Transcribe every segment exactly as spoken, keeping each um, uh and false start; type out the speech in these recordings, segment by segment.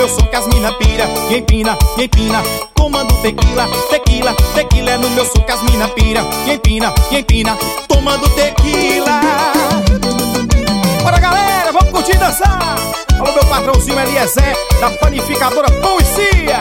meu som que as mina pira e empina, e empina. Tomando tequila, tequila, tequila é no meu som que as mina pira e empina, e empina. Tomando tequila. Bora galera, vamos curtir e dançar. Alô meu patrãozinho Eliezer, da panificadora Pão e Cia.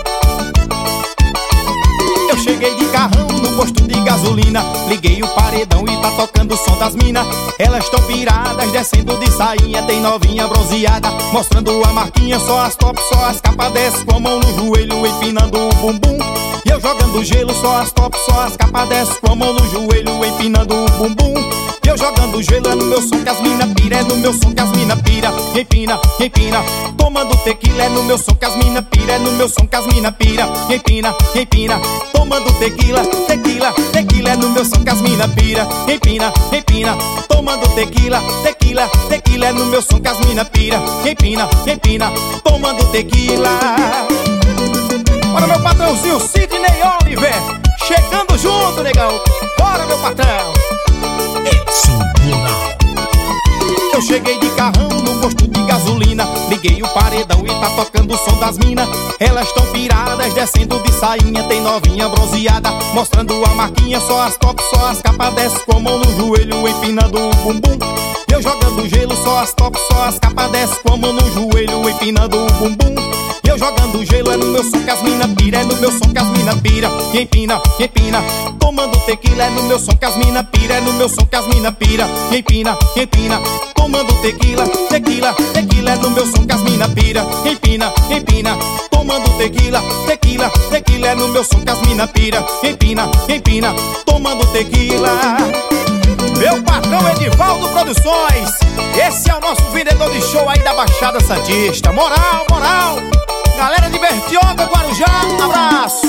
Eu cheguei de carrão no posto de gasolina, liguei o paredão e tá tocando o som das mina. Elas tão piradas, descendo de sainha, tem novinha bronzeada, mostrando a marquinha. Só as top, só as capas desce, com a mão no joelho, empinando o bumbum. E eu jogando gelo, só as top, só as capas desce, com a mão no joelho, empinando o bumbum. E eu jogando gelo, é no meu som que as mina pira, é no meu som que as mina pira, empina, empina. Tomando tequila, é no meu som que as mina pira, é no meu som que as mina pira, empina, empina. Tomando tequila, tequila, tequila é no meu som que as mina pira, empina, empina. Tomando tequila, tequila, tequila é no meu som que as mina pira, empina, empina. Tomando tequila. Bora meu patrãozinho Sidney Oliver, chegando junto, negão. Bora meu patrão Edson Moral. Eu cheguei de carrão no posto de gasolina, liguei o paredão e tá tocando o som das mina. Elas tão piradas, descendo de sainha, tem novinha bronzeada, mostrando a marquinha. Só as top, só as capas desce, com a mão no joelho, empinando o bumbum. Eu jogando gelo, só as top, só as capas desce, com a mão no joelho, empinando o bumbum. Eu jogando gelo, é no meu som que as mina pira, é no meu som que as mina pira, e empina, e empina. Tomando tequila, é no meu som que as mina pira, é no meu som que as mina pira, e empina, e empina. Tomando tequila, tequila, tequila é no meu som que as mina pira, e empina, e empina. Tomando tequila, tequila, tequila é no meu som que as mina pira, e empina, e empina. Tomando tequila. Meu patrão Edivaldo Produções, esse é o nosso vendedor de show aí da Baixada Santista. Moral, moral. Galera de Bertioga, Guarujá, abraço.